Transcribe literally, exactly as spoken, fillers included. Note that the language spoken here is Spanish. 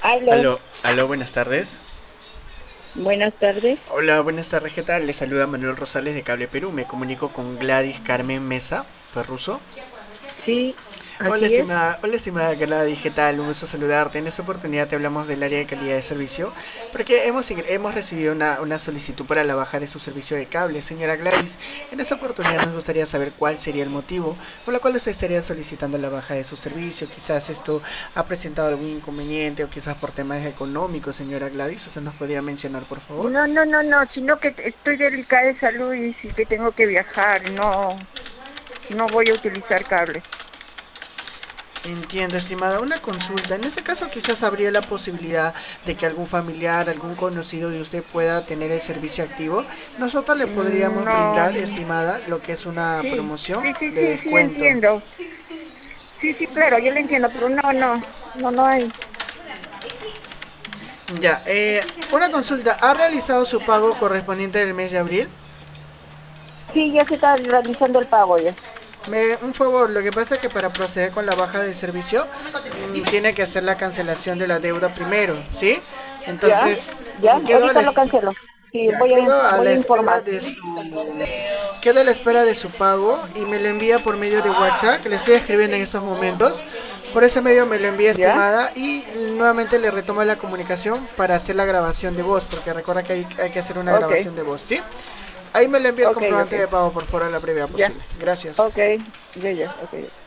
Aló, Aló, aló, buenas tardes. buenas tardes. Hola, buenas tardes, ¿qué tal? Les saluda Manuel Rosales de Cable Perú. Me comunico con Gladys Carmen Mesa Perruso. Sí, Hola, así es. estimada, hola, estimada Gladys, ¿qué tal? Un gusto saludarte. En esta oportunidad te hablamos del área de calidad de servicio, porque hemos, hemos recibido una, una solicitud para la baja de su servicio de cable. Señora Gladys, en esta oportunidad nos gustaría saber cuál sería el motivo por el cual usted estaría solicitando la baja de su servicio. Quizás esto ha presentado algún inconveniente o quizás por temas económicos, señora Gladys. ¿Usted nos podría mencionar, por favor? No, no, no, no, sino que estoy delicada de salud y sí que tengo que viajar. No, no voy a utilizar cable. Entiendo, estimada. Una consulta. En este caso quizás habría la posibilidad de que algún familiar, algún conocido de usted pueda tener el servicio activo. Nosotros le Mm, podríamos No, brindar, estimada, lo que es una sí, promoción sí, sí, de sí, sí, le descuento. entiendo. Sí, sí, claro, yo le entiendo, pero no, no, no, no hay. Ya, eh, una consulta. ¿Ha realizado su pago correspondiente del mes de abril? Sí, ya se está realizando el pago ya. Me, un favor, lo que pasa es que para proceder con la baja del servicio mm, tiene que hacer la cancelación de la deuda primero, ¿sí? ¿Ya? Entonces, ¿Ya? quedo a la, Ahorita lo cancelo. Sí, ya, voy a, quedo a voy la a espera informar. de su quedo a la espera de su pago y me lo envía por medio de WhatsApp, que le estoy escribiendo en estos momentos. Por ese medio me lo envía, ¿Ya? estimada, y nuevamente le retomo la comunicación para hacer la grabación de voz, porque recuerda que hay, hay que hacer una Ok, grabación de voz, ¿sí? Ahí me le envía el ok, ok. comprobante de pago por favor a la brevedad Ya, posible. Gracias. ok, ya, ya, ok.